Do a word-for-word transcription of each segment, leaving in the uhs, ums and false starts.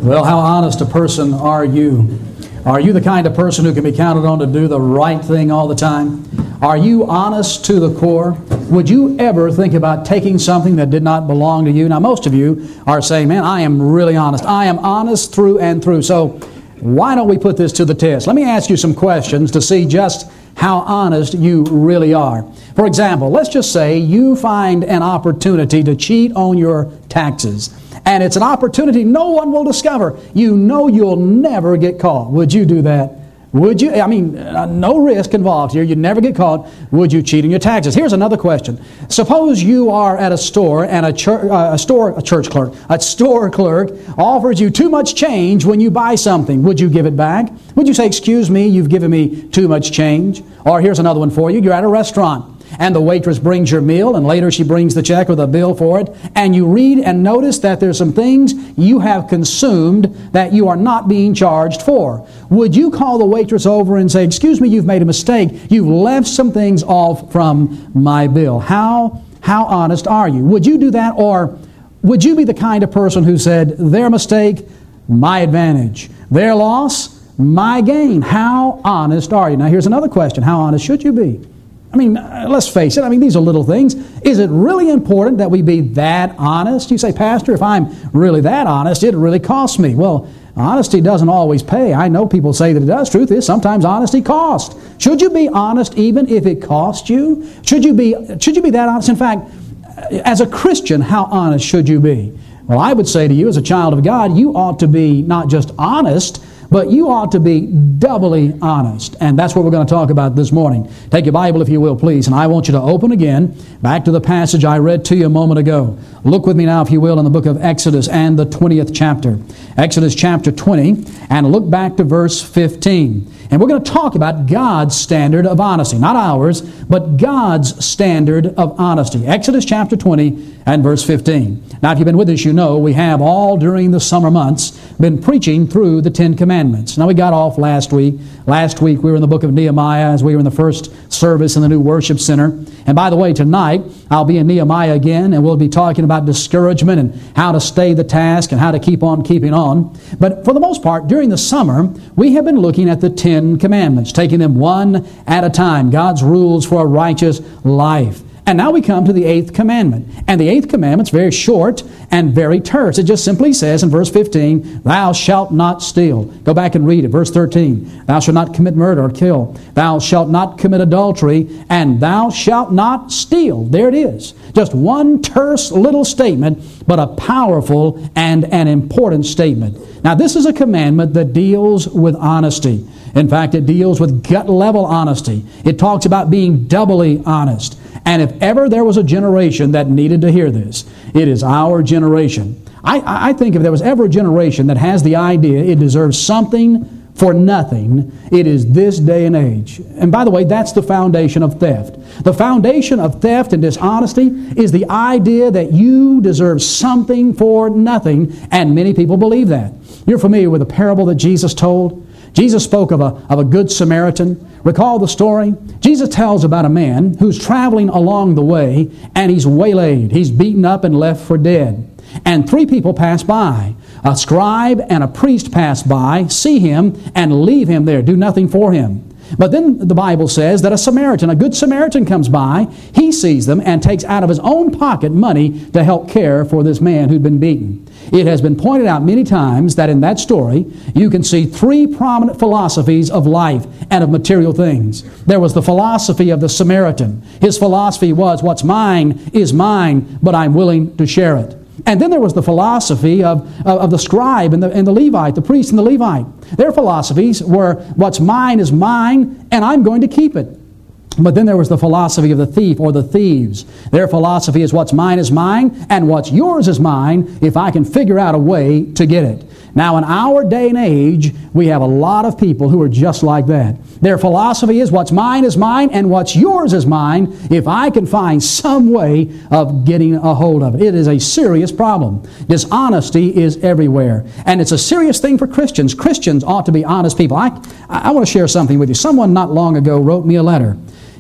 Well, how honest a person are you? Are you the kind of person who can be counted on to do the right thing all the time? Are you honest to the core? Would you ever think about taking something that did not belong to you? Now, most of you are saying, man, I am really honest. I am honest through and through. So why don't we put this to the test? Let me ask you some questions to see just how honest you really are. For example, let's just say you find an opportunity to cheat on your taxes. And it's an opportunity no one will discover. You know you'll never get caught. Would you do that? Would you? I mean, uh, no risk involved here. You'd never get caught. Would you cheat on your taxes? Here's another question. Suppose you are at a store and a, chur- uh, a store, a church clerk, a store clerk offers you too much change when you buy something. Would you give it back? Would you say, excuse me, you've given me too much change? Or here's another one for you. You're at a restaurant, and the waitress brings your meal, and later she brings the check or the bill for it, and you read and notice that there's some things you have consumed that you are not being charged for. Would you call the waitress over and say, excuse me, you've made a mistake. You've left some things off from my bill. How, how honest are you? Would you do that, or would you be the kind of person who said, their mistake, my advantage. Their loss, my gain. How honest are you? Now here's another question. How honest should you be? I mean, uh, let's face it, I mean, these are little things. Is it really important that we be that honest? You say, Pastor, if I'm really that honest, it really costs me. Well, honesty doesn't always pay. I know people say that it does. Truth is, sometimes honesty costs. Should you be honest even if it costs you? Should you be, should you be that honest? In fact, as a Christian, how honest should you be? Well, I would say to you, as a child of God, you ought to be not just honest, but you ought to be doubly honest. And that's what we're going to talk about this morning. Take your Bible, if you will, please. And I want you to open again back to the passage I read to you a moment ago. Look with me now, if you will, in the book of Exodus and the twentieth chapter. Exodus chapter twenty, and look back to verse fifteen. And we're going to talk about God's standard of honesty. Not ours, but God's standard of honesty. Exodus chapter twenty and verse fifteen. Now, if you've been with us, you know we have all during the summer months been preaching through the Ten Commandments. Now, we got off last week. Last week we were in the book of Nehemiah as we were in the first service in the new worship center. And by the way, tonight I'll be in Nehemiah again, and we'll be talking about discouragement and how to stay the task and how to keep on keeping on. But for the most part, during the summer, we have been looking at the Ten Commandments, taking them one at a time, God's rules for a righteous life. And now we come to the eighth commandment. And the eighth commandment's very short and very terse. It just simply says in verse fifteen, thou shalt not steal. Go back and read it. Verse thirteen, thou shalt not commit murder or kill. Thou shalt not commit adultery, and thou shalt not steal. There it is. Just one terse little statement, but a powerful and an important statement. Now, this is a commandment that deals with honesty. In fact, it deals with gut-level honesty. It talks about being doubly honest. And if ever there was a generation that needed to hear this, it is our generation. I, I think if there was ever a generation that has the idea it deserves something for nothing, it is this day and age. And by the way, that's the foundation of theft. The foundation of theft and dishonesty is the idea that you deserve something for nothing, and many people believe that. You're familiar with the parable that Jesus told? Jesus spoke of a, of a good Samaritan. Recall the story? Jesus tells about a man who's traveling along the way, and he's waylaid. He's beaten up and left for dead. And three people pass by. A scribe and a priest pass by, see him, and leave him there, do nothing for him. But then the Bible says that a Samaritan, a good Samaritan, comes by. He sees them and takes out of his own pocket money to help care for this man who'd been beaten. It has been pointed out many times that in that story you can see three prominent philosophies of life and of material things. There was the philosophy of the Samaritan. His philosophy was, what's mine is mine, but I'm willing to share it. And then there was the philosophy of, of, of the scribe and the, and the Levite, the priest and the Levite. Their philosophies were, what's mine is mine, and I'm going to keep it. But then there was the philosophy of the thief or the thieves. Their philosophy is, what's mine is mine, and what's yours is mine if I can figure out a way to get it. Now, in our day and age, we have a lot of people who are just like that. Their philosophy is, what's mine is mine, and what's yours is mine if I can find some way of getting a hold of it. It is a serious problem. Dishonesty is everywhere. And it's a serious thing for Christians. Christians ought to be honest people. I, I want to share something with you. Someone not long ago wrote me a letter.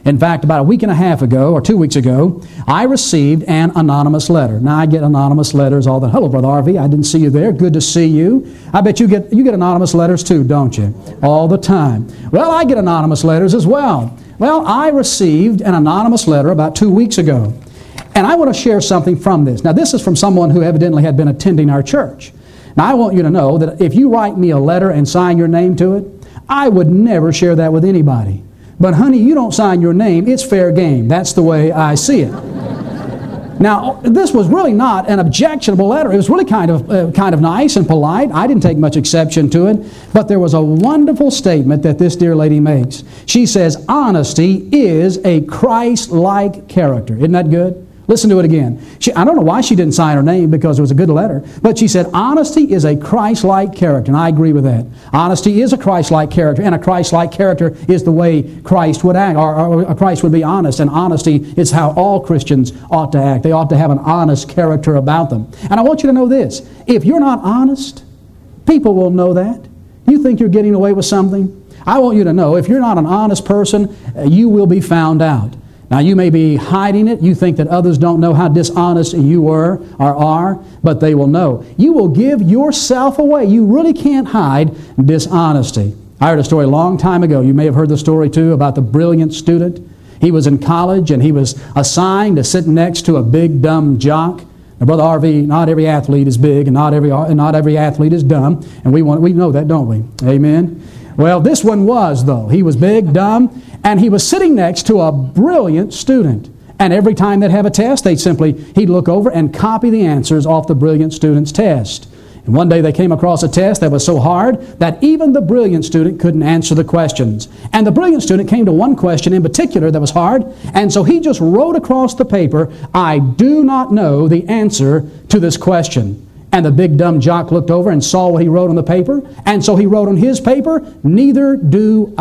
In fact, about a week and a half ago, or two weeks ago, I received an anonymous letter. Now, I get anonymous letters all the time. Hello, Brother R V, I didn't see you there. Good to see you. I bet you get, you get anonymous letters too, don't you? All the time. Well, I get anonymous letters as well. Well, I received an anonymous letter about two weeks ago. And I want to share something from this. Now, this is from someone who evidently had been attending our church. Now, I want you to know that if you write me a letter and sign your name to it, I would never share that with anybody. But honey, you don't sign your name, it's fair game. That's the way I see it. Now, this was really not an objectionable letter. It was really kind of uh, kind of nice and polite. I didn't take much exception to it. But there was a wonderful statement that this dear lady makes. She says, honesty is a Christ-like character. Isn't that good? Listen to it again. She, I don't know why she didn't sign her name, because it was a good letter. But she said, honesty is a Christ-like character. And I agree with that. Honesty is a Christ-like character. And a Christ-like character is the way Christ would act. Or, or Christ would be honest. And honesty is how all Christians ought to act. They ought to have an honest character about them. And I want you to know this. If you're not honest, people will know that. You think you're getting away with something? I want you to know, if you're not an honest person, you will be found out. Now, you may be hiding it. You think that others don't know how dishonest you were or are, but they will know. You will give yourself away. You really can't hide dishonesty. I heard a story a long time ago. You may have heard the story, too, about the brilliant student. He was in college, and he was assigned to sit next to a big, dumb jock. Now, Brother R V, not every athlete is big, and not every, not every athlete is dumb. And we, want, we know that, don't we? Amen? Well, this one was, though. He was big, dumb, and he was sitting next to a brilliant student. And every time they'd have a test, they'd simply, he'd look over and copy the answers off the brilliant student's test. And one day they came across a test that was so hard that even the brilliant student couldn't answer the questions. And the brilliant student came to one question in particular that was hard, and so he just wrote across the paper, I do not know the answer to this question. And the big dumb jock looked over and saw what he wrote on the paper, and so he wrote on his paper, neither do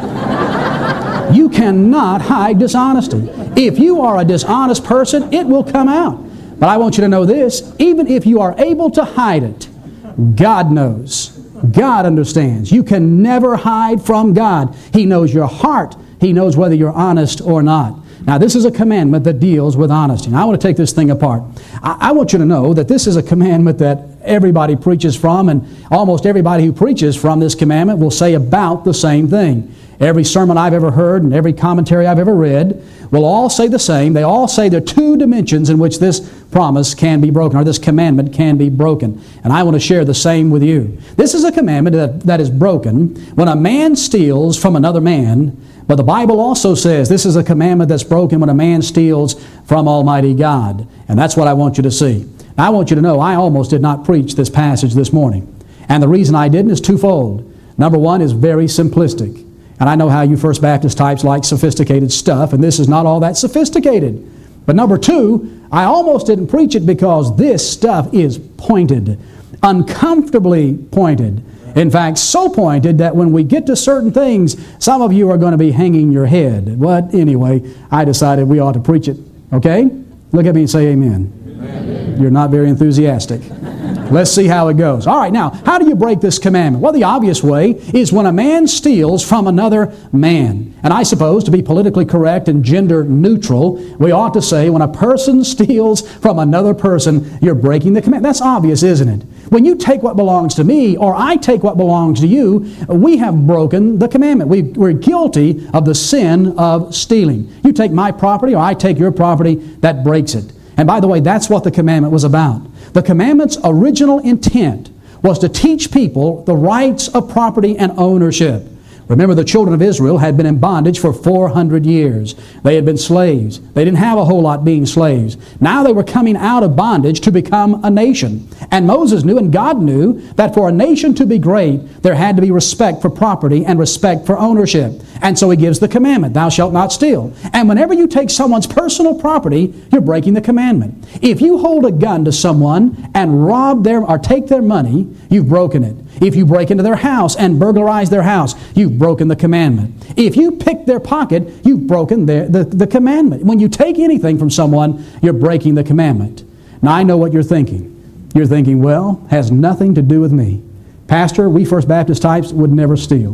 I. You cannot hide dishonesty. If you are a dishonest person, it will come out. But I want you to know this, even if you are able to hide it, God knows. God understands. You can never hide from God. He knows your heart. He knows whether you're honest or not. Now, this is a commandment that deals with honesty. Now, I want to take this thing apart. I, I want you to know that this is a commandment that everybody preaches from, and almost everybody who preaches from this commandment will say about the same thing. Every sermon I've ever heard and every commentary I've ever read will all say the same. They all say there are two dimensions in which this promise can be broken, or this commandment can be broken. And I want to share the same with you. This is a commandment that, that is broken when a man steals from another man. But the Bible also says this is a commandment that's broken when a man steals from Almighty God. And that's what I want you to see. Now, I want you to know I almost did not preach this passage this morning. And the reason I didn't is twofold. Number one is very simplistic. And I know how you First Baptist types like sophisticated stuff, and this is not all that sophisticated. But number two, I almost didn't preach it because this stuff is pointed, uncomfortably pointed. In fact, so pointed that when we get to certain things, some of you are going to be hanging your head. But anyway, I decided we ought to preach it. Okay? Look at me and say amen. Amen. You're not very enthusiastic. Let's see how it goes. All right, now, how do you break this commandment? Well, the obvious way is when a man steals from another man. And I suppose, to be politically correct and gender neutral, we ought to say when a person steals from another person, you're breaking the commandment. That's obvious, isn't it? When you take what belongs to me, or I take what belongs to you, we have broken the commandment. We, we're guilty of the sin of stealing. You take my property, or I take your property, that breaks it. And by the way, that's what the commandment was about. The commandment's original intent was to teach people the rights of property and ownership. Remember, the children of Israel had been in bondage for four hundred years. They had been slaves. They didn't have a whole lot being slaves. Now they were coming out of bondage to become a nation. And Moses knew, and God knew, that for a nation to be great, there had to be respect for property and respect for ownership. And so He gives the commandment, thou shalt not steal. And whenever you take someone's personal property, you're breaking the commandment. If you hold a gun to someone and rob their, or take their money, you've broken it. If you break into their house and burglarize their house, you've broken the commandment. If you pick their pocket, you've broken their, the, the commandment. When you take anything from someone, you're breaking the commandment. Now, I know what you're thinking. You're thinking, well, has nothing to do with me. Pastor, we First Baptist types would never steal.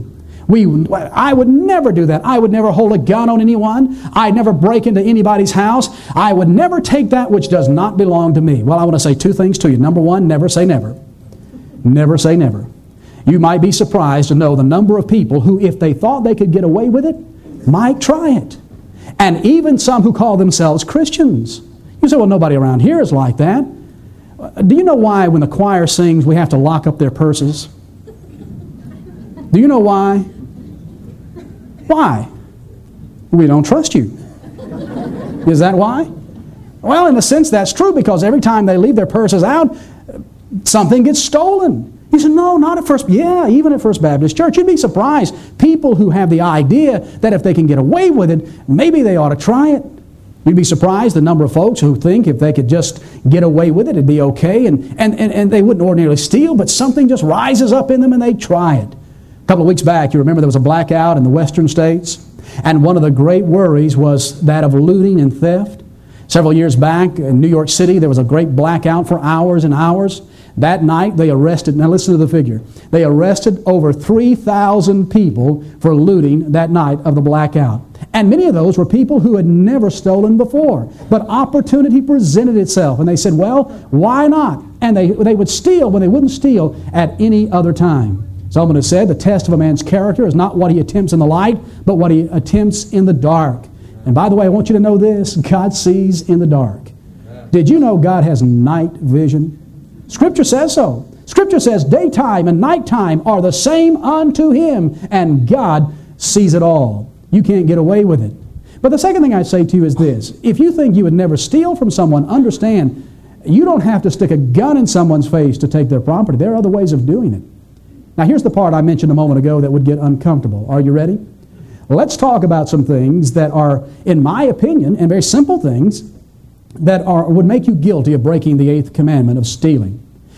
We, I would never do that. I would never hold a gun on anyone. I'd never break into anybody's house. I would never take that which does not belong to me. Well, I want to say two things to you. Number one, never say never. Never say never. You might be surprised to know the number of people who, if they thought they could get away with it, might try it. And even some who call themselves Christians. You say, well, nobody around here is like that. Do you know why when the choir sings we have to lock up their purses? Do you know why? Why? We don't trust you. Is that why? Well, in a sense, that's true, because every time they leave their purses out, something gets stolen. You say, no, not at First. Yeah, even at First Baptist Church. You'd be surprised. People who have the idea that if they can get away with it, maybe they ought to try it. You'd be surprised the number of folks who think if they could just get away with it, it'd be okay, and, and, and, and they wouldn't ordinarily steal, but something just rises up in them and they try it. A couple of weeks back, you remember there was a blackout in the western states, and one of the great worries was that of looting and theft. Several years back in New York City, there was a great blackout for hours and hours. That night, they arrested, now listen to the figure, they arrested over three thousand people for looting that night of the blackout. And many of those were people who had never stolen before. But opportunity presented itself, and they said, well, why not? And they, they would steal when they wouldn't steal at any other time. Someone has said the test of a man's character is not what he attempts in the light, but what he attempts in the dark. And by the way, I want you to know this, God sees in the dark. Did you know God has night vision? Scripture says so. Scripture says daytime and nighttime are the same unto Him, and God sees it all. You can't get away with it. But the second thing I say to you is this. If you think you would never steal from someone, understand, you don't have to stick a gun in someone's face to take their property. There are other ways of doing it. Now here's the part I mentioned a moment ago that would get uncomfortable. Are you ready? Let's talk about some things that are, in my opinion, and very simple things that are would make you guilty of breaking the eighth commandment of stealing.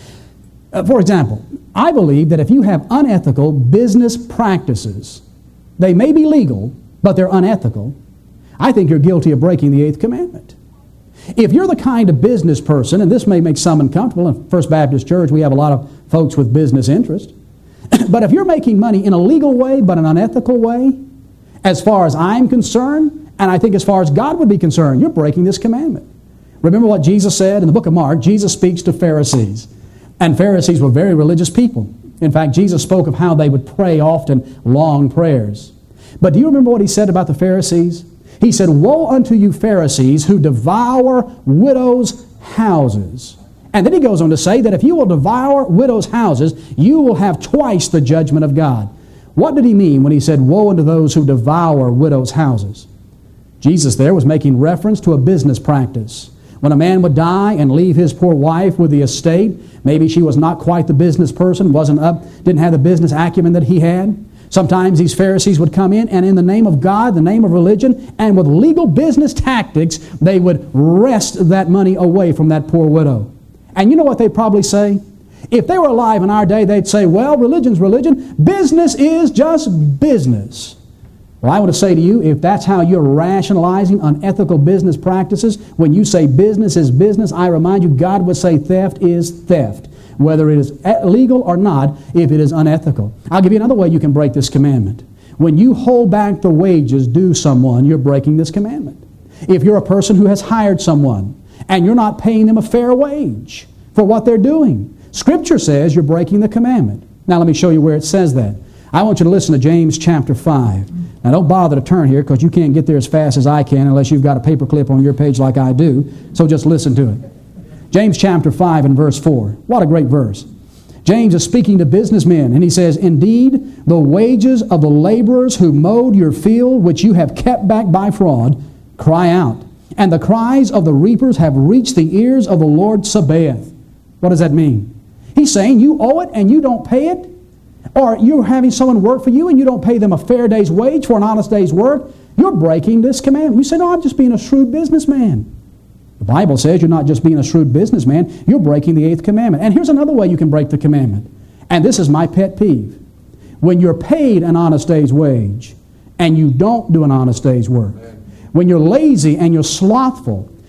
Uh, for example, I believe that if you have unethical business practices, they may be legal, but they're unethical, I think you're guilty of breaking the eighth commandment. If you're the kind of business person, and this may make some uncomfortable, in First Baptist Church we have a lot of folks with business interest, but if you're making money in a legal way but an unethical way, as far as I'm concerned, and I think as far as God would be concerned, you're breaking this commandment. Remember what Jesus said in the book of Mark. Jesus speaks to Pharisees, and Pharisees were very religious people. In fact, Jesus spoke of how they would pray often long prayers. But do you remember what He said about the Pharisees? He said, woe unto you Pharisees who devour widows' houses. And then He goes on to say that if you will devour widows' houses, you will have twice the judgment of God. What did He mean when He said, woe unto those who devour widows' houses? Jesus there was making reference to a business practice. When a man would die and leave his poor wife with the estate, maybe she was not quite the business person, wasn't up, didn't have the business acumen that he had. Sometimes these Pharisees would come in and in the name of God, the name of religion, and with legal business tactics, they would wrest that money away from that poor widow. And you know what they'd probably say? If they were alive in our day, they'd say, well, religion's religion. Business is just business. Well, I want to say to you, if that's how you're rationalizing unethical business practices, when you say business is business, I remind you, God would say theft is theft, whether it is legal or not, if it is unethical. I'll give you another way you can break this commandment. When you hold back the wages due someone, you're breaking this commandment. If you're a person who has hired someone and you're not paying them a fair wage for what they're doing, Scripture says you're breaking the commandment. Now let me show you where it says that. I want you to listen to James chapter five. Now don't bother to turn here because you can't get there as fast as I can unless you've got a paperclip on your page like I do. So just listen to it. James chapter five and verse four. What a great verse. James is speaking to businessmen, and he says, indeed, the wages of the laborers who mowed your field, which you have kept back by fraud, cry out. And the cries of the reapers have reached the ears of the Lord Sabaoth. What does that mean? He's saying you owe it and you don't pay it, or you're having someone work for you and you don't pay them a fair day's wage for an honest day's work. You're breaking this commandment. You say, no, I'm just being a shrewd businessman. The Bible says you're not just being a shrewd businessman, you're breaking the eighth commandment. And here's another way you can break the commandment. And this is my pet peeve. When you're paid an honest day's wage and you don't do an honest day's work, when you're lazy and you're slothful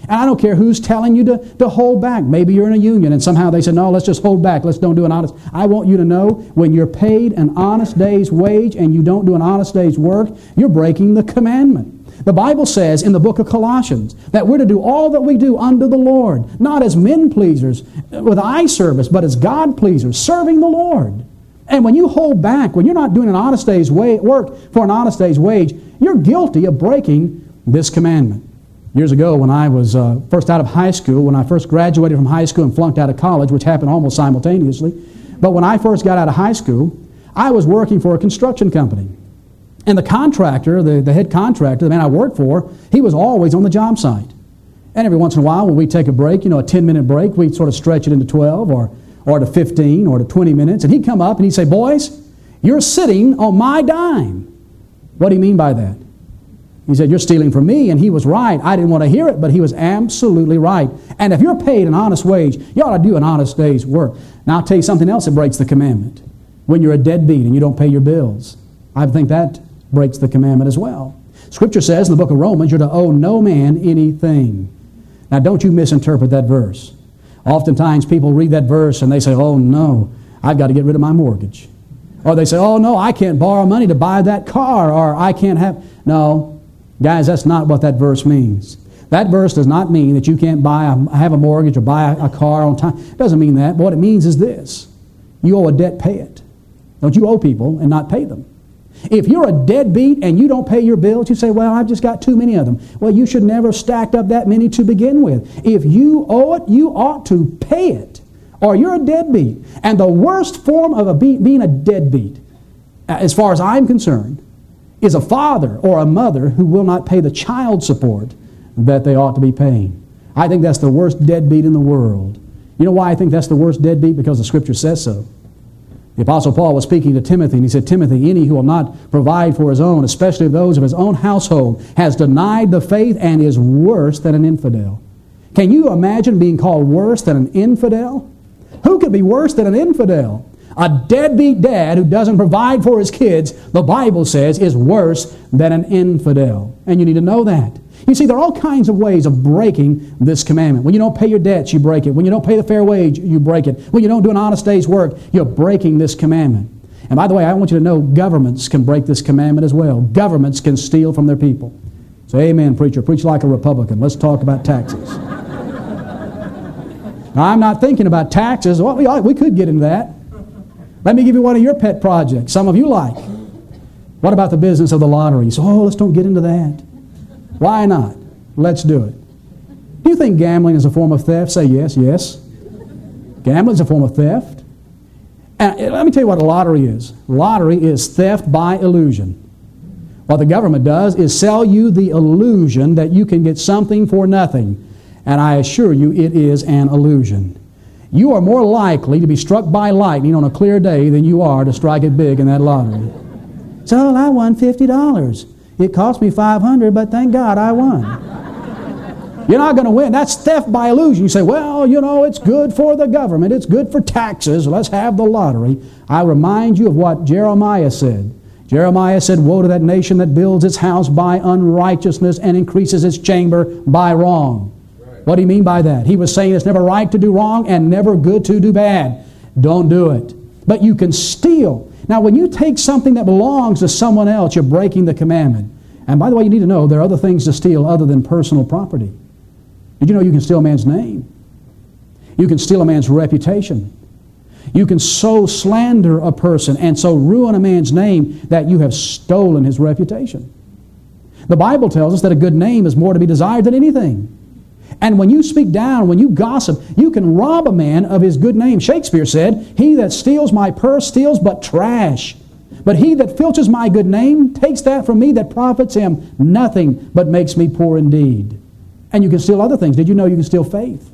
And I don't care who's telling you to, to hold back. Maybe you're in a union and somehow they say, no, let's just hold back. Let's don't do an honest. I want you to know when you're paid an honest day's wage and you don't do an honest day's work, you're breaking the commandment. The Bible says in the book of Colossians that we're to do all that we do unto the Lord, not as men pleasers with eye service, but as God pleasers, serving the Lord. And when you hold back, when you're not doing an honest day's wa- work for an honest day's wage, you're guilty of breaking this commandment. Years ago, when I was uh, first out of high school, when I first graduated from high school and flunked out of college, which happened almost simultaneously, but when I first got out of high school, I was working for a construction company. And the contractor, the, the head contractor, the man I worked for, he was always on the job site. And every once in a while, when we take a break, you know, a ten-minute break, we'd sort of stretch it into twelve or, or to fifteen or to twenty minutes. And he'd come up and he'd say, boys, you're sitting on my dime. What do you mean by that? He said, you're stealing from me, and he was right. I didn't want to hear it, but he was absolutely right. And if you're paid an honest wage, you ought to do an honest day's work. Now, I'll tell you something else that breaks the commandment. When you're a deadbeat and you don't pay your bills, I think that breaks the commandment as well. Scripture says in the book of Romans, you're to owe no man anything. Now, don't you misinterpret that verse. Oftentimes, people read that verse and they say, oh, no, I've got to get rid of my mortgage. Or they say, oh, no, I can't borrow money to buy that car, or I can't have... No. Guys, that's not what that verse means. That verse does not mean that you can't buy a, have a mortgage or buy a, a car on time. It doesn't mean that. But what it means is this. You owe a debt, pay it. Don't you owe people and not pay them. If you're a deadbeat and you don't pay your bills, you say, well, I've just got too many of them. Well, you should never have stacked up that many to begin with. If you owe it, you ought to pay it, or you're a deadbeat. And the worst form of a be- being a deadbeat, as far as I'm concerned, is a father or a mother who will not pay the child support that they ought to be paying. I think that's the worst deadbeat in the world. You know why I think that's the worst deadbeat? Because the Scripture says so. The Apostle Paul was speaking to Timothy, and he said, Timothy, any who will not provide for his own, especially those of his own household, has denied the faith and is worse than an infidel. Can you imagine being called worse than an infidel? Who could be worse than an infidel? A deadbeat dad who doesn't provide for his kids, the Bible says, is worse than an infidel. And you need to know that. You see, there are all kinds of ways of breaking this commandment. When you don't pay your debts, you break it. When you don't pay the fair wage, you break it. When you don't do an honest day's work, you're breaking this commandment. And by the way, I want you to know governments can break this commandment as well. Governments can steal from their people. So amen, preacher. Preach like a Republican. Let's talk about taxes. Now, I'm not thinking about taxes. Well, we, we could get into that. Let me give you one of your pet projects, some of you like. What about the business of the lottery? So, oh, let's don't get into that. Why not? Let's do it. Do you think gambling is a form of theft? Say yes, yes. Gambling is a form of theft. And let me tell you what a lottery is. Lottery is theft by illusion. What the government does is sell you the illusion that you can get something for nothing. And I assure you it is an illusion. You are more likely to be struck by lightning on a clear day than you are to strike it big in that lottery. So I won fifty dollars. It cost me five hundred dollars, but thank God I won. You're not going to win. That's theft by illusion. You say, well, you know, it's good for the government. It's good for taxes. Let's have the lottery. I remind you of what Jeremiah said. Jeremiah said, woe to that nation that builds its house by unrighteousness and increases its chamber by wrong. What do you mean by that? He was saying it's never right to do wrong and never good to do bad. Don't do it. But you can steal. Now, when you take something that belongs to someone else, you're breaking the commandment. And by the way, you need to know there are other things to steal other than personal property. Did you know you can steal a man's name? You can steal a man's reputation. You can so slander a person and so ruin a man's name that you have stolen his reputation. The Bible tells us that a good name is more to be desired than anything. And when you speak down, when you gossip, you can rob a man of his good name. Shakespeare said, he that steals my purse steals but trash. But he that filches my good name takes that from me that profits him nothing, but makes me poor indeed. And you can steal other things. Did you know you can steal faith?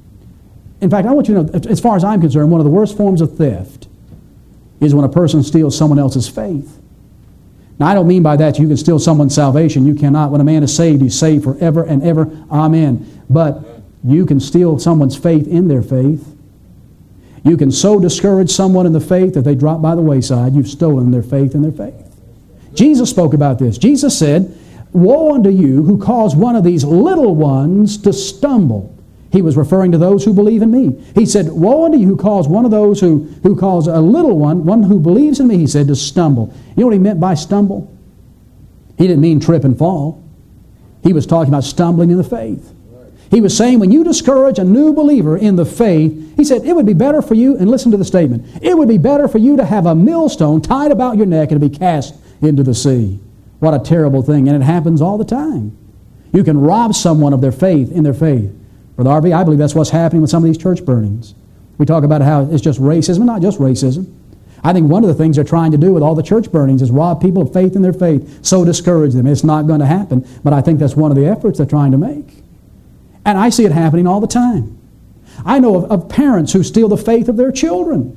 In fact, I want you to know, as far as I'm concerned, one of the worst forms of theft is when a person steals someone else's faith. Now, I don't mean by that you can steal someone's salvation. You cannot. When a man is saved, he's saved forever and ever. Amen. But you can steal someone's faith in their faith. You can so discourage someone in the faith that they drop by the wayside. You've stolen their faith in their faith. Jesus spoke about this. Jesus said, woe unto you who cause one of these little ones to stumble. He was referring to those who believe in me. He said, woe unto you who cause one of those who, who cause a little one, one who believes in me, he said, to stumble. You know what he meant by stumble? He didn't mean trip and fall. He was talking about stumbling in the faith. He was saying when you discourage a new believer in the faith, he said, it would be better for you, and listen to the statement, it would be better for you to have a millstone tied about your neck and to be cast into the sea. What a terrible thing, and it happens all the time. You can rob someone of their faith in their faith. Brother R V, I believe that's what's happening with some of these church burnings. We talk about how it's just racism, and not just racism. I think one of the things they're trying to do with all the church burnings is rob people of faith in their faith, so discourage them. It's not going to happen, but I think that's one of the efforts they're trying to make. And I see it happening all the time. I know of, of parents who steal the faith of their children.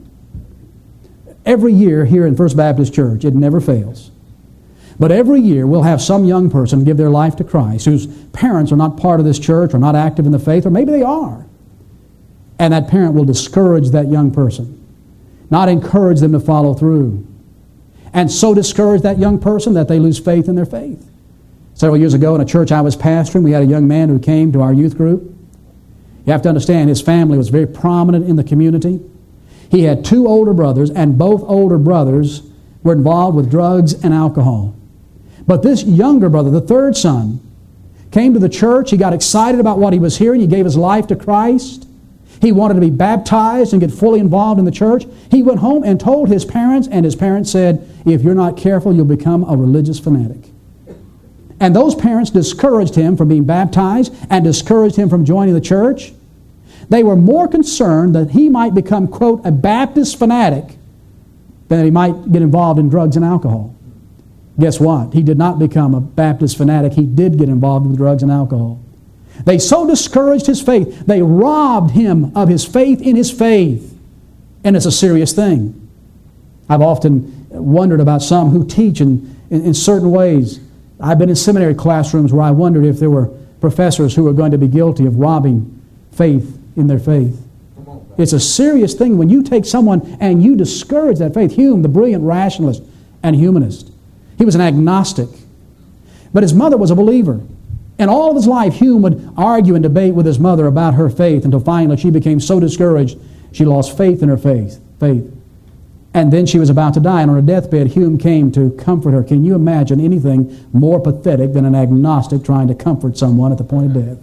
Every year here in First Baptist Church, it never fails. But every year we'll have some young person give their life to Christ whose parents are not part of this church or not active in the faith, or maybe they are. And that parent will discourage that young person, not encourage them to follow through, and so discourage that young person that they lose faith in their faith. Several years ago in a church I was pastoring, we had a young man who came to our youth group. You have to understand, his family was very prominent in the community. He had two older brothers, and both older brothers were involved with drugs and alcohol. But this younger brother, the third son, came to the church. He got excited about what he was hearing. He gave his life to Christ. He wanted to be baptized and get fully involved in the church. He went home and told his parents, and his parents said, if you're not careful, you'll become a religious fanatic. And those parents discouraged him from being baptized and discouraged him from joining the church. They were more concerned that he might become, quote, a Baptist fanatic than that he might get involved in drugs and alcohol. Guess what? He did not become a Baptist fanatic. He did get involved with drugs and alcohol. They so discouraged his faith, they robbed him of his faith in his faith. And it's a serious thing. I've often wondered about some who teach in, in, in certain ways. I've been in seminary classrooms where I wondered if there were professors who were going to be guilty of robbing faith in their faith. It's a serious thing when you take someone and you discourage that faith. Hume, the brilliant rationalist and humanist, he was an agnostic. But his mother was a believer. And all of his life, Hume would argue and debate with his mother about her faith until finally she became so discouraged she lost faith in her faith. faith. And then she was about to die, and on her deathbed, Hume came to comfort her. Can you imagine anything more pathetic than an agnostic trying to comfort someone at the point of death?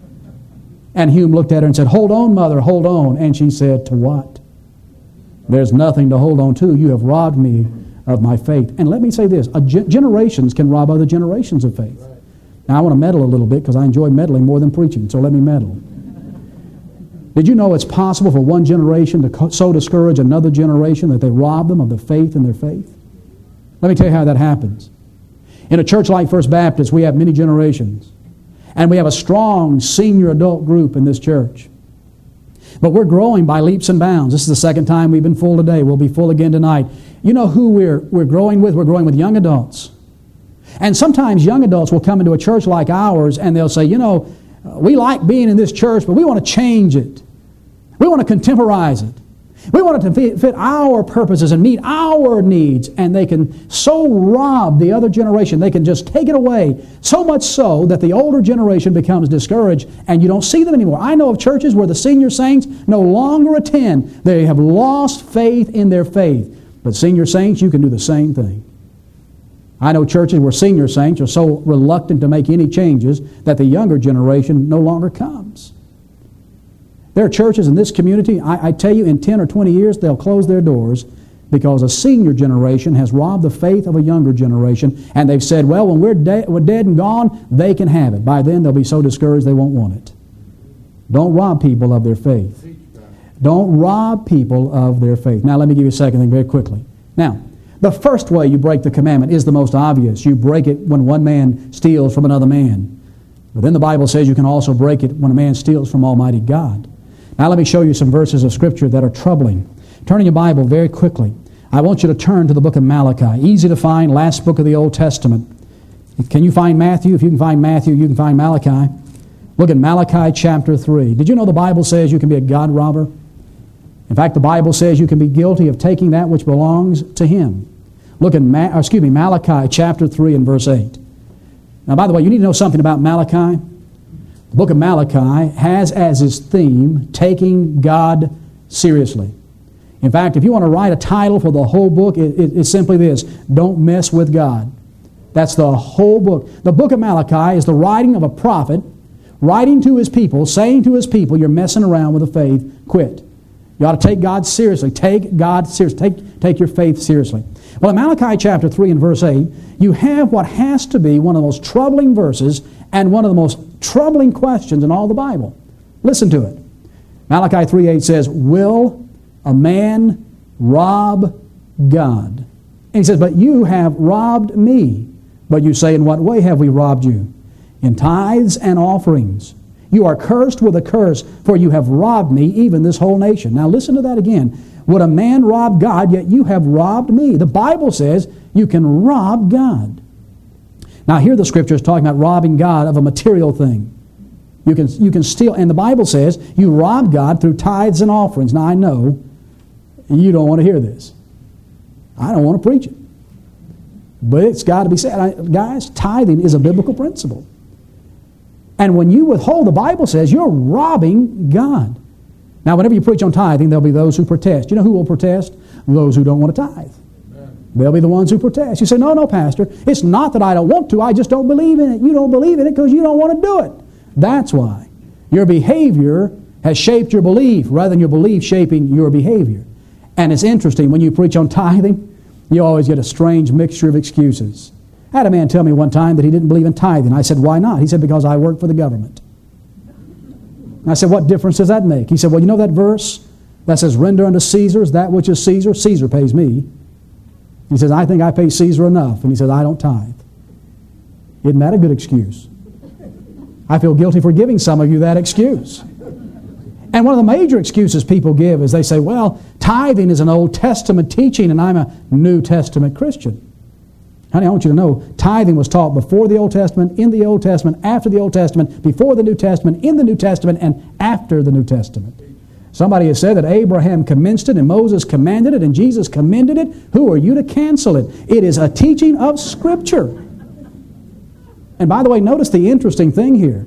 And Hume looked at her and said, hold on, mother, hold on. And she said, to what? There's nothing to hold on to. You have robbed me of my faith. And let me say this, a ge- generations can rob other generations of faith. Now, I want to meddle a little bit because I enjoy meddling more than preaching, so let me meddle. Did you know it's possible for one generation to co- so discourage another generation that they rob them of the faith in their faith? Let me tell you how that happens. In a church like First Baptist, we have many generations. And we have a strong senior adult group in this church. But we're growing by leaps and bounds. This is the second time we've been full today. We'll be full again tonight. You know who we're, we're growing with? We're growing with young adults. And sometimes young adults will come into a church like ours and they'll say, you know, we like being in this church, but we want to change it. We want to contemporize it. We want it to fit, fit our purposes and meet our needs. And they can so rob the other generation. They can just take it away. So much so that the older generation becomes discouraged and you don't see them anymore. I know of churches where the senior saints no longer attend. They have lost faith in their faith. But senior saints, you can do the same thing. I know churches where senior saints are so reluctant to make any changes that the younger generation no longer comes. There are churches in this community, I, I tell you, in ten or twenty years, they'll close their doors because a senior generation has robbed the faith of a younger generation, and they've said, well, when we're, de- we're dead and gone, they can have it. By then, they'll be so discouraged they won't want it. Don't rob people of their faith. Don't rob people of their faith. Now, let me give you a second thing very quickly. Now, the first way you break the commandment is the most obvious. You break it when one man steals from another man. But then the Bible says you can also break it when a man steals from Almighty God. Now let me show you some verses of Scripture that are troubling. Turn in your Bible very quickly. I want you to turn to the book of Malachi. Easy to find, last book of the Old Testament. Can you find Matthew? If you can find Matthew, you can find Malachi. Look at Malachi chapter three. Did you know the Bible says you can be a God robber? In fact, the Bible says you can be guilty of taking that which belongs to Him. Look at Ma- excuse me, Malachi chapter three and verse eight. Now, by the way, you need to know something about Malachi. The book of Malachi has as its theme taking God seriously. In fact, if you want to write a title for the whole book, it, it, it's simply this: Don't Mess with God. That's the whole book. The book of Malachi is the writing of a prophet writing to his people, saying to his people, you're messing around with the faith, quit. You ought to take God seriously. Take God seriously. Take, take your faith seriously. Well, in Malachi chapter three and verse eight, you have what has to be one of the most troubling verses and one of the most troubling questions in all the Bible. Listen to it. Malachi three eight says, will a man rob God? And he says, but you have robbed me. But you say, in what way have we robbed you? In tithes and offerings. You are cursed with a curse, for you have robbed me, even this whole nation. Now listen to that again. Would a man rob God, yet you have robbed me? The Bible says you can rob God. Now here the Scripture is talking about robbing God of a material thing. You can, you can steal, and the Bible says you rob God through tithes and offerings. Now I know you don't want to hear this. I don't want to preach it. But it's got to be said. I, guys, tithing is a biblical principle. And when you withhold, the Bible says you're robbing God. Now, whenever you preach on tithing, there'll be those who protest. You know who will protest? Those who don't want to tithe. Amen. They'll be the ones who protest. You say, no, no, Pastor, it's not that I don't want to. I just don't believe in it. You don't believe in it because you don't want to do it. That's why. Your behavior has shaped your belief rather than your belief shaping your behavior. And it's interesting, when you preach on tithing, you always get a strange mixture of excuses. I had a man tell me one time that he didn't believe in tithing. I said, why not? He said, because I work for the government. And I said, what difference does that make? He said, well, you know that verse that says, render unto Caesar that which is Caesar? Caesar pays me. He says, I think I pay Caesar enough. And he says, I don't tithe. Isn't that a good excuse? I feel guilty for giving some of you that excuse. And one of the major excuses people give is they say, well, tithing is an Old Testament teaching and I'm a New Testament Christian. Honey, I want you to know, tithing was taught before the Old Testament, in the Old Testament, after the Old Testament, before the New Testament, in the New Testament, and after the New Testament. Somebody has said that Abraham commenced it and Moses commanded it and Jesus commended it. Who are you to cancel it? It is a teaching of Scripture. And by the way, notice the interesting thing here.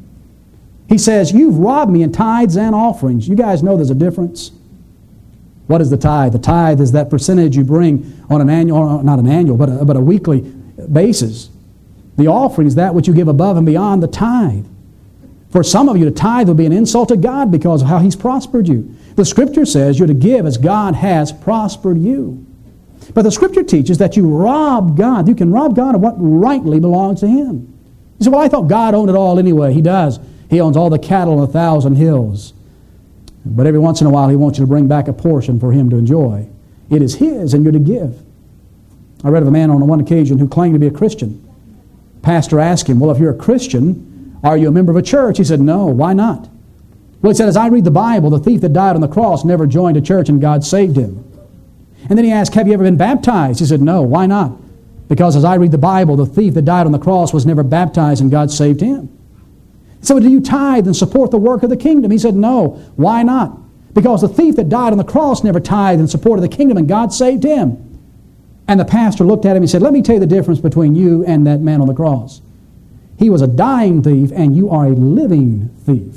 He says, you've robbed me in tithes and offerings. You guys know there's a difference. What is the tithe? The tithe is that percentage you bring on an annual, not an annual, but a, but a weekly basis. The offering is that which you give above and beyond the tithe. For some of you, to tithe will be an insult to God because of how He's prospered you. The Scripture says you're to give as God has prospered you. But the Scripture teaches that you rob God. You can rob God of what rightly belongs to Him. You say, well, I thought God owned it all anyway. He does. He owns all the cattle on a thousand hills. But every once in a while, He wants you to bring back a portion for Him to enjoy. It is His, and you're to give. I read of a man on one occasion who claimed to be a Christian. Pastor asked him, well, if you're a Christian, are you a member of a church? He said, no. Why not? Well, he said, as I read the Bible, the thief that died on the cross never joined a church and God saved him. And then he asked, have you ever been baptized? He said, no. Why not? Because as I read the Bible, the thief that died on the cross was never baptized and God saved him. So do you tithe and support the work of the kingdom? He said, no. Why not? Because the thief that died on the cross never tithed and supported the kingdom and God saved him. And the pastor looked at him and said, let me tell you the difference between you and that man on the cross. He was a dying thief and you are a living thief.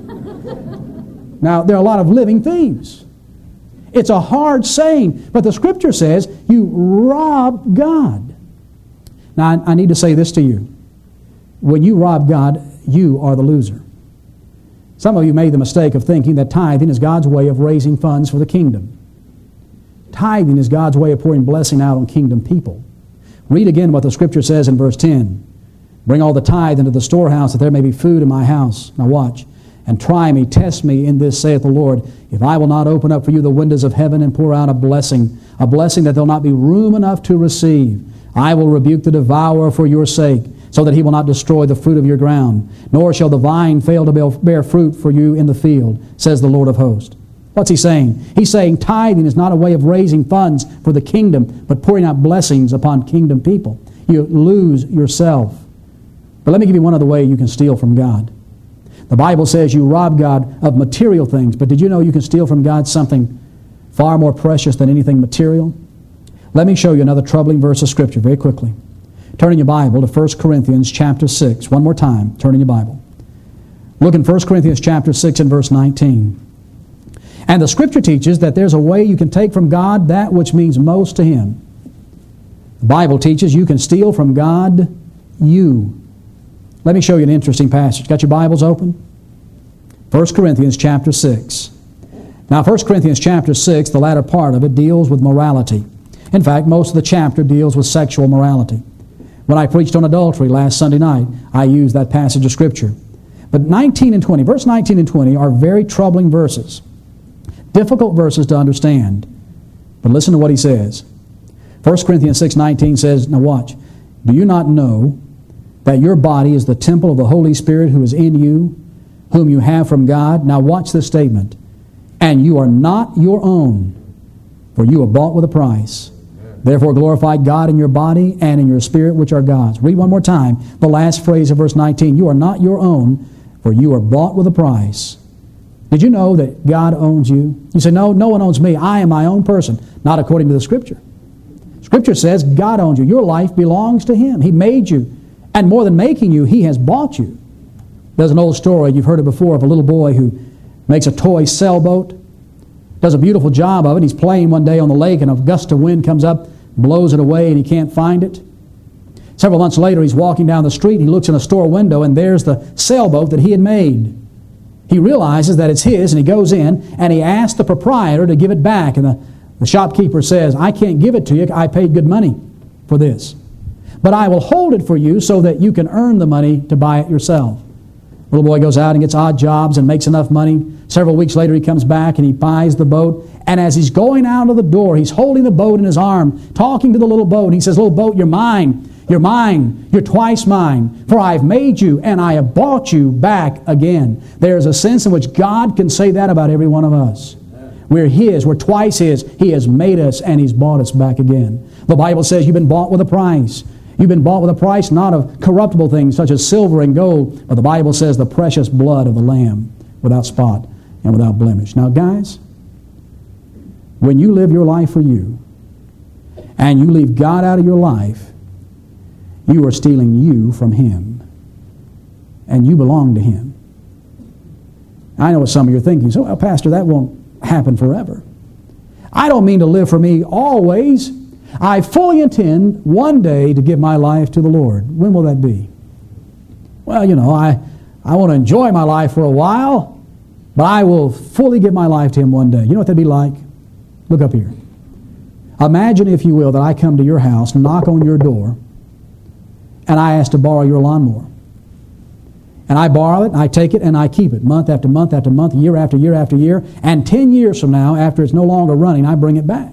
Now, there are a lot of living thieves. It's a hard saying, but the Scripture says you rob God. Now, I, I need to say this to you. When you rob God, you are the loser. Some of you made the mistake of thinking that tithing is God's way of raising funds for the kingdom. Tithing is God's way of pouring blessing out on kingdom people. Read again what the Scripture says in verse ten. Bring all the tithe into the storehouse, that there may be food in my house. Now watch. And try me, test me in this, saith the Lord, if I will not open up for you the windows of heaven and pour out a blessing, a blessing that there will not be room enough to receive. I will rebuke the devourer for your sake, so that he will not destroy the fruit of your ground, nor shall the vine fail to bear fruit for you in the field, says the Lord of hosts. What's he saying? He's saying tithing is not a way of raising funds for the kingdom, but pouring out blessings upon kingdom people. You lose yourself. But let me give you one other way you can steal from God. The Bible says you rob God of material things, but did you know you can steal from God something far more precious than anything material? Let me show you another troubling verse of Scripture very quickly. Turn in your Bible to First Corinthians chapter six. One more time. Turn in your Bible. Look in First Corinthians chapter six and verse nineteen. And the Scripture teaches that there's a way you can take from God that which means most to Him. The Bible teaches you can steal from God you. Let me show you an interesting passage. Got your Bibles open? First Corinthians chapter six. Now, First Corinthians chapter six, the latter part of it, deals with morality. In fact, most of the chapter deals with sexual morality. When I preached on adultery last Sunday night, I used that passage of Scripture. But nineteen and twenty, verse nineteen and twenty are very troubling verses. Difficult verses to understand. But listen to what he says. First Corinthians six nineteen says, now watch, do you not know that your body is the temple of the Holy Spirit who is in you, whom you have from God? Now watch this statement. And you are not your own, for you are bought with a price. Therefore glorify God in your body and in your spirit, which are God's. Read one more time the last phrase of verse nineteen. You are not your own, for you are bought with a price. Did you know that God owns you? You say, no, no one owns me. I am my own person. Not according to the Scripture. Scripture says God owns you. Your life belongs to Him. He made you. And more than making you, He has bought you. There's an old story, you've heard it before, of a little boy who makes a toy sailboat, does a beautiful job of it. He's playing one day on the lake and a gust of wind comes up, blows it away, and he can't find it. Several months later, he's walking down the street, he looks in a store window, and there's the sailboat that he had made. He realizes that it's his, and he goes in, and he asks the proprietor to give it back. And the, the shopkeeper says, I can't give it to you. I paid good money for this. But I will hold it for you so that you can earn the money to buy it yourself. The little boy goes out and gets odd jobs and makes enough money. Several weeks later, he comes back and he buys the boat. And as he's going out of the door, he's holding the boat in his arm, talking to the little boat. And he says, little boat, you're mine. You're mine. You're twice mine. For I've made you and I have bought you back again. There's a sense in which God can say that about every one of us. We're His. We're twice His. He has made us and He's bought us back again. The Bible says you've been bought with a price. You've been bought with a price not of corruptible things such as silver and gold, but the Bible says the precious blood of the Lamb without spot and without blemish. Now, guys, when you live your life for you and you leave God out of your life, you are stealing you from Him. And you belong to Him. I know what some of you are thinking. So, well, Pastor, that won't happen forever. I don't mean to live for me always. I fully intend one day to give my life to the Lord. When will that be? Well, you know, I, I want to enjoy my life for a while, but I will fully give my life to Him one day. You know what that'd be like? Look up here. Imagine, if you will, that I come to your house, knock on your door, and I ask to borrow your lawnmower. And I borrow it, and I take it, and I keep it month after month after month, year after year after year, and ten years from now, after it's no longer running, I bring it back.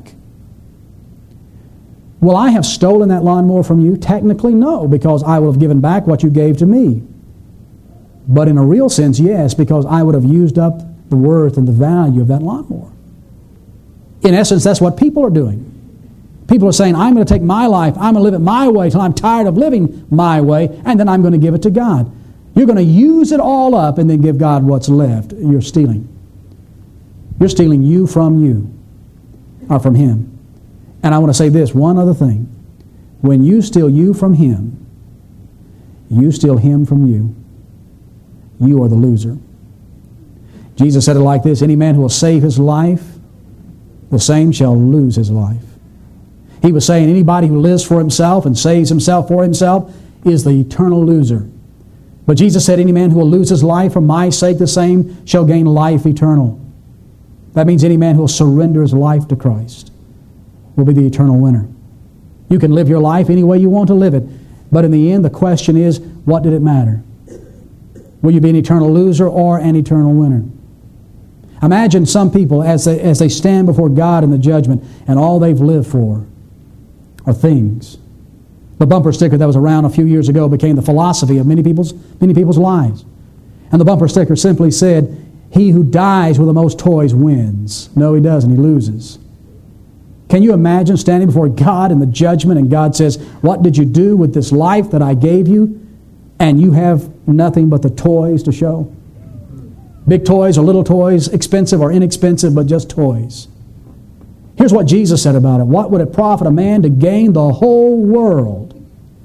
Will I have stolen that lawnmower from you? Technically, no, because I will have given back what you gave to me. But in a real sense, yes, because I would have used up the worth and the value of that lawnmower. In essence, that's what people are doing. People are saying, I'm going to take my life, I'm going to live it my way till I'm tired of living my way, and then I'm going to give it to God. You're going to use it all up and then give God what's left. You're stealing. You're stealing you from you, or from Him. And I want to say this, one other thing. When you steal you from Him, you steal Him from you. You are the loser. Jesus said it like this, any man who will save his life, the same shall lose his life. He was saying anybody who lives for himself and saves himself for himself is the eternal loser. But Jesus said any man who will lose his life for my sake, the same shall gain life eternal. That means any man who will surrender his life to Christ will be the eternal winner. You can live your life any way you want to live it, but in the end the question is, what did it matter? Will you be an eternal loser or an eternal winner? Imagine some people as they, as they stand before God in the judgment and all they've lived for are things. The bumper sticker that was around a few years ago became the philosophy of many people's, many people's lives. And the bumper sticker simply said, he who dies with the most toys wins. No, he doesn't. He loses. Can you imagine standing before God in the judgment and God says, what did you do with this life that I gave you? And you have nothing but the toys to show. Big toys or little toys, expensive or inexpensive, but just toys. Here's what Jesus said about it. What would it profit a man to gain the whole world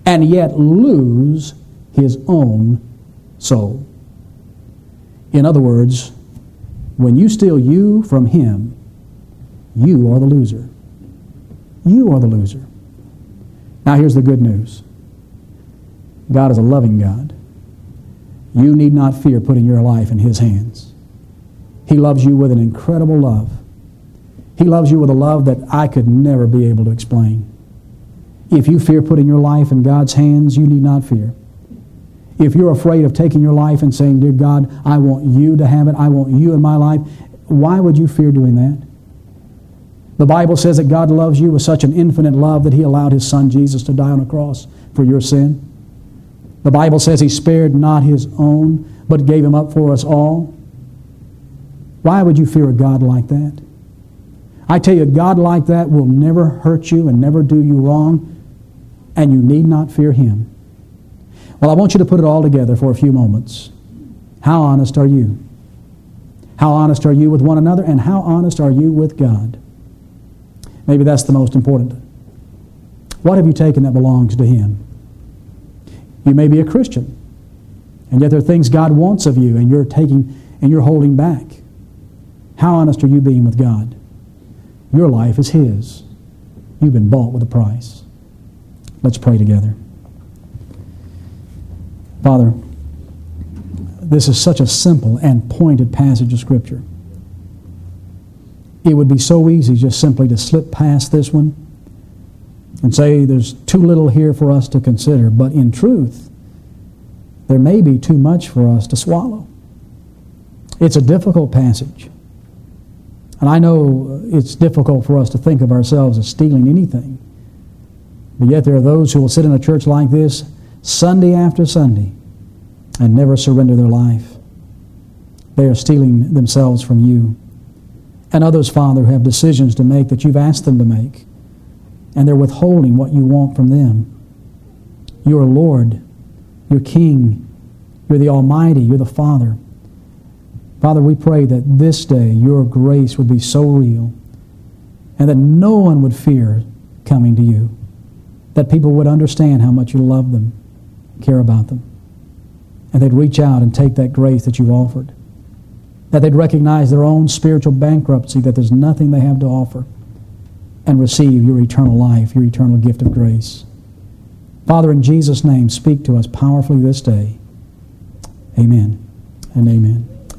and yet lose his own soul. In other words, when you steal you from him, you are the loser. You are the loser. Now here's the good news. God is a loving God. You need not fear putting your life in his hands. He loves you with an incredible love. He loves you with a love that I could never be able to explain. If you fear putting your life in God's hands, you need not fear. If you're afraid of taking your life and saying, dear God, I want you to have it, I want you in my life, why would you fear doing that? The Bible says that God loves you with such an infinite love that he allowed his son Jesus to die on a cross for your sin. The Bible says he spared not his own, but gave him up for us all. Why would you fear a God like that? I tell you, a God like that will never hurt you and never do you wrong, and you need not fear him. Well, I want you to put it all together for a few moments. How honest are you? How honest are you with one another, and how honest are you with God? Maybe that's the most important. What have you taken that belongs to him? You may be a Christian, and yet there are things God wants of you, and you're taking and you're holding back. How honest are you being with God? Your life is his. You've been bought with a price. Let's pray together. Father, this is such a simple and pointed passage of Scripture. It would be so easy just simply to slip past this one and say there's too little here for us to consider. But in truth, there may be too much for us to swallow. It's a difficult passage. And I know it's difficult for us to think of ourselves as stealing anything. But yet there are those who will sit in a church like this Sunday after Sunday and never surrender their life. They are stealing themselves from you. And others, Father, who have decisions to make that you've asked them to make, and they're withholding what you want from them. You're Lord. You're King. You're the Almighty. You're the Father. Father, we pray that this day your grace would be so real and that no one would fear coming to you, that people would understand how much you love them, care about them, and they'd reach out and take that grace that you've offered, that they'd recognize their own spiritual bankruptcy, that there's nothing they have to offer, and receive your eternal life, your eternal gift of grace. Father, in Jesus' name, speak to us powerfully this day. Amen and amen.